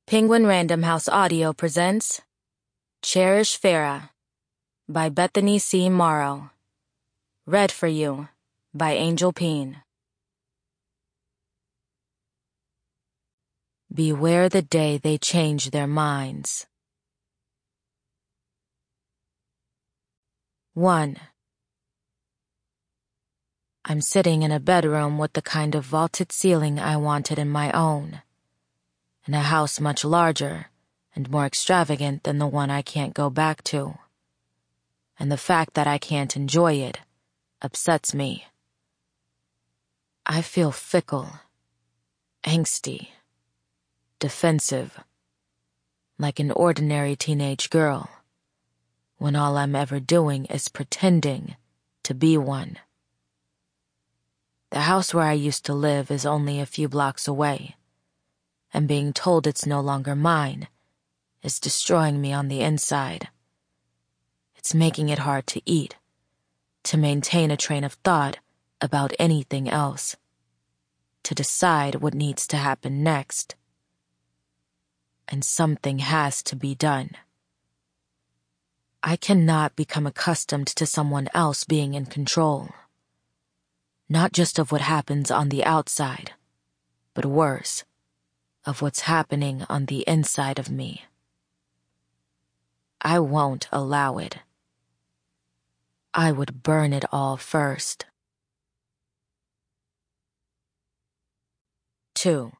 Penguin Random House Audio presents Cherish Farah by Bethany C. Morrow. Read for you by Angel Peen. Beware the day they change their minds. 1. I'm sitting in a bedroom with the kind of vaulted ceiling I wanted in my own, in a house much larger and more extravagant than the one I can't go back to. And the fact that I can't enjoy it upsets me. I feel fickle, angsty, defensive, like an ordinary teenage girl, when all I'm ever doing is pretending to be one. The house where I used to live is only a few blocks away, and being told it's no longer mine is destroying me on the inside. It's making it hard to eat, to maintain a train of thought about anything else, to decide what needs to happen next. And something has to be done. I cannot become accustomed to someone else being in control. Not just of what happens on the outside, but worse, of what's happening on the inside of me. I won't allow it. I would burn it all first. 2.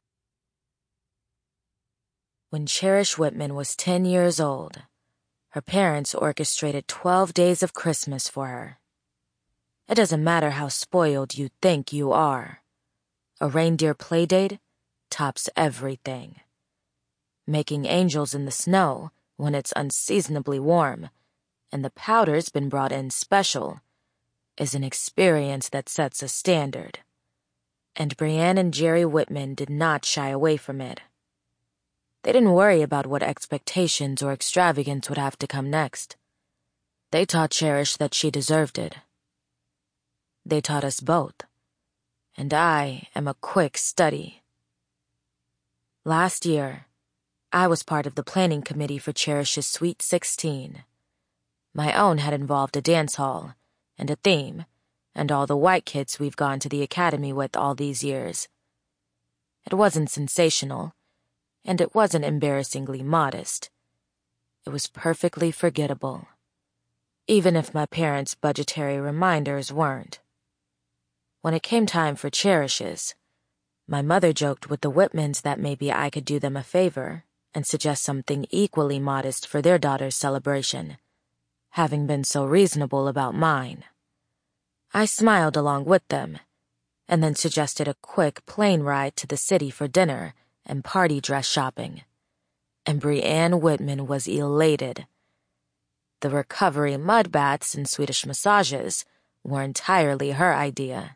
When Cherish Whitman was 10 years old, her parents orchestrated 12 days of Christmas for her. It doesn't matter how spoiled you think you are. A reindeer playdate tops everything. Making angels in the snow when it's unseasonably warm and the powder's been brought in special is an experience that sets a standard. And Brianne and Jerry Whitman did not shy away from it. They didn't worry about what expectations or extravagance would have to come next. They taught Cherish that she deserved it. They taught us both, and I am a quick study. Last year, I was part of the planning committee for Cherish's Sweet 16. My own had involved a dance hall and a theme, and all the white kids we've gone to the academy with all these years. It wasn't sensational, and it wasn't embarrassingly modest. It was perfectly forgettable, even if my parents' budgetary reminders weren't. When it came time for Cherish's, my mother joked with the Whitmans that maybe I could do them a favor and suggest something equally modest for their daughter's celebration, having been so reasonable about mine. I smiled along with them, and then suggested a quick plane ride to the city for dinner and party dress shopping. And Brianne Whitman was elated. The recovery mud baths and Swedish massages were entirely her idea.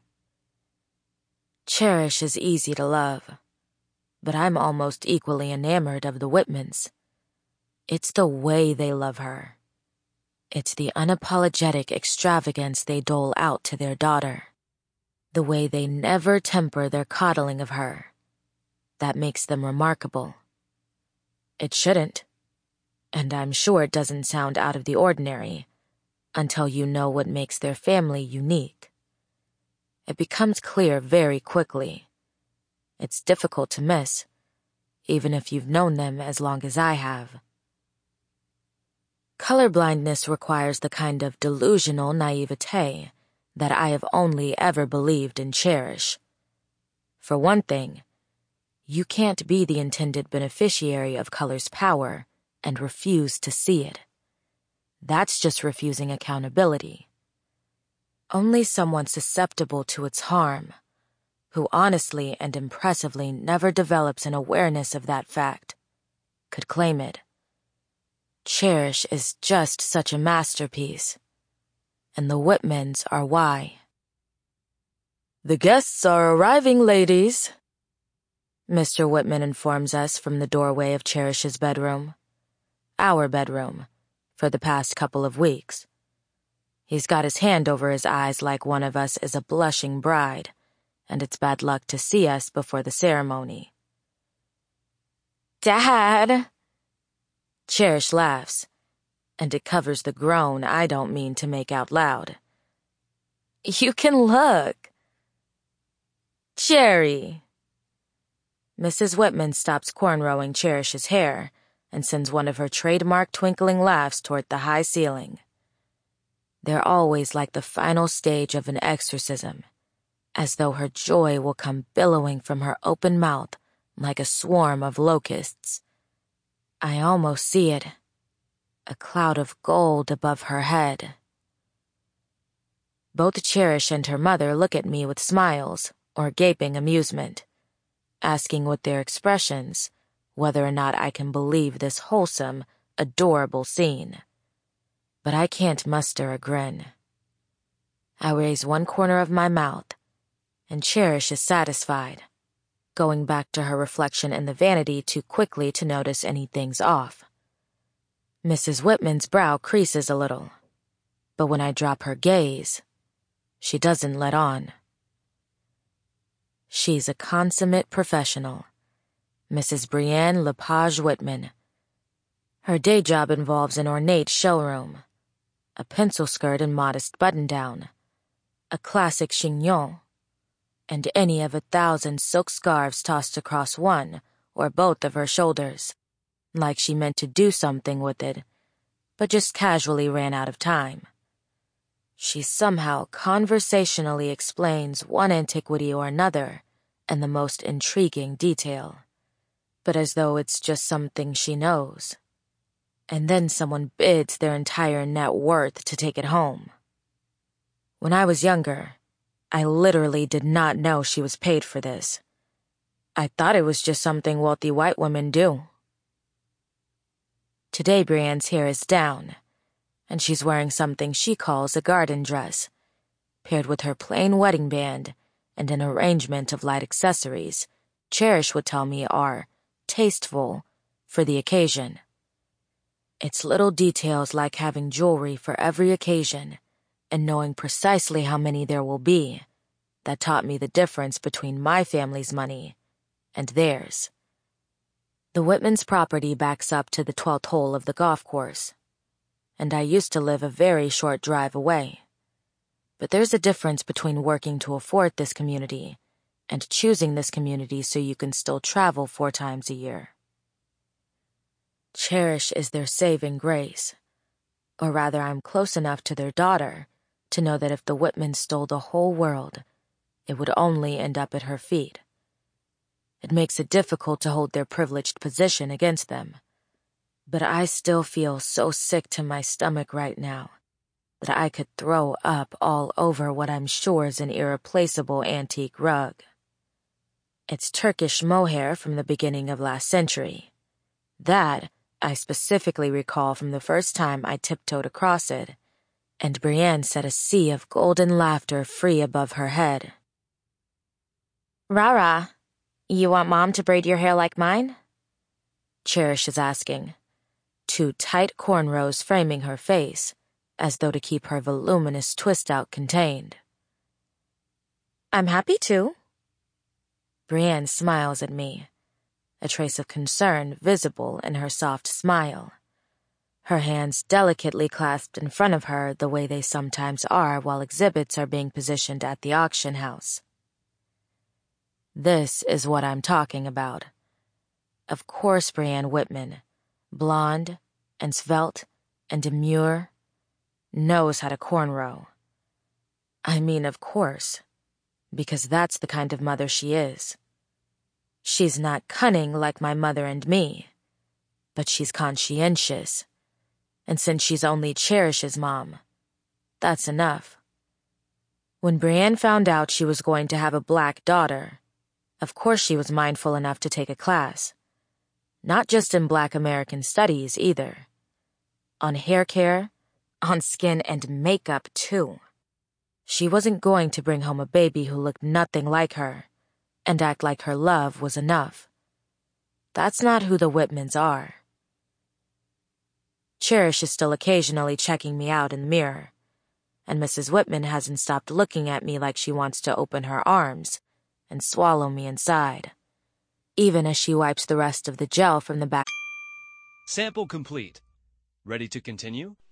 Cherish is easy to love, but I'm almost equally enamored of the Whitmans. It's the way they love her. It's the unapologetic extravagance they dole out to their daughter. The way they never temper their coddling of her. That makes them remarkable. It shouldn't, and I'm sure it doesn't sound out of the ordinary until you know what makes their family unique. It becomes clear very quickly. It's difficult to miss, even if you've known them as long as I have. Colorblindness requires the kind of delusional naivete that I have only ever believed in Cherish. For one thing, you can't be the intended beneficiary of color's power and refuse to see it. That's just refusing accountability. Only someone susceptible to its harm, who honestly and impressively never develops an awareness of that fact, could claim it. Cherish is just such a masterpiece, and the Whitmans are why. "The guests are arriving, ladies," Mr. Whitman informs us from the doorway of Cherish's bedroom. Our bedroom, for the past couple of weeks. He's got his hand over his eyes like one of us is a blushing bride, and it's bad luck to see us before the ceremony. Dad! Cherish laughs, and it covers the groan I don't mean to make out loud. You can look. Cherry! Mrs. Whitman stops cornrowing Cherish's hair and sends one of her trademark twinkling laughs toward the high ceiling. They're always like the final stage of an exorcism, as though her joy will come billowing from her open mouth like a swarm of locusts. I almost see it, a cloud of gold above her head. Both Cherish and her mother look at me with smiles or gaping amusement, asking with their expressions whether or not I can believe this wholesome, adorable scene. But I can't muster a grin. I raise one corner of my mouth, and Cherish is satisfied, going back to her reflection in the vanity too quickly to notice anything's off. Mrs. Whitman's brow creases a little, but when I drop her gaze, she doesn't let on. She's a consummate professional, Mrs. Brienne Lepage Whitman. Her day job involves an ornate showroom, a pencil skirt and modest button-down, a classic chignon, and any of 1,000 silk scarves tossed across one or both of her shoulders, like she meant to do something with it, but just casually ran out of time. She somehow conversationally explains one antiquity or another in the most intriguing detail, but as though it's just something she knows. And then someone bids their entire net worth to take it home. When I was younger, I literally did not know she was paid for this. I thought it was just something wealthy white women do. Today Brienne's hair is down, and she's wearing something she calls a garden dress, paired with her plain wedding band and an arrangement of light accessories Cherish would tell me are tasteful for the occasion. It's little details like having jewelry for every occasion and knowing precisely how many there will be that taught me the difference between my family's money and theirs. The Whitman's property backs up to the 12th hole of the golf course, and I used to live a very short drive away. But there's a difference between working to afford this community and choosing this community so you can still travel 4 times a year. Cherish is their saving grace, or rather I'm close enough to their daughter to know that if the Whitmans stole the whole world, it would only end up at her feet. It makes it difficult to hold their privileged position against them, but I still feel so sick to my stomach right now that I could throw up all over what I'm sure is an irreplaceable antique rug. It's Turkish mohair from the beginning of last century. That I specifically recall from the first time I tiptoed across it, and Brienne set a sea of golden laughter free above her head. Rara, you want Mom to braid your hair like mine? Cherish is asking, 2 tight cornrows framing her face, as though to keep her voluminous twist-out contained. I'm happy to. Brienne smiles at me, a trace of concern visible in her soft smile, her hands delicately clasped in front of her the way they sometimes are while exhibits are being positioned at the auction house. This is what I'm talking about. Of course Brienne Whitman, blonde and svelte and demure, knows how to cornrow. I mean, of course, because that's the kind of mother she is. She's not cunning like my mother and me, but she's conscientious. And since she's only Cherish's mom, that's enough. When Brienne found out she was going to have a black daughter, of course she was mindful enough to take a class. Not just in Black American studies, either. On hair care, on skin and makeup, too. She wasn't going to bring home a baby who looked nothing like her and act like her love was enough. That's not who the Whitmans are. Cherish is still occasionally checking me out in the mirror, and Mrs. Whitman hasn't stopped looking at me like she wants to open her arms and swallow me inside. even as she wipes the rest of the gel from the back. Sample complete. Ready to continue?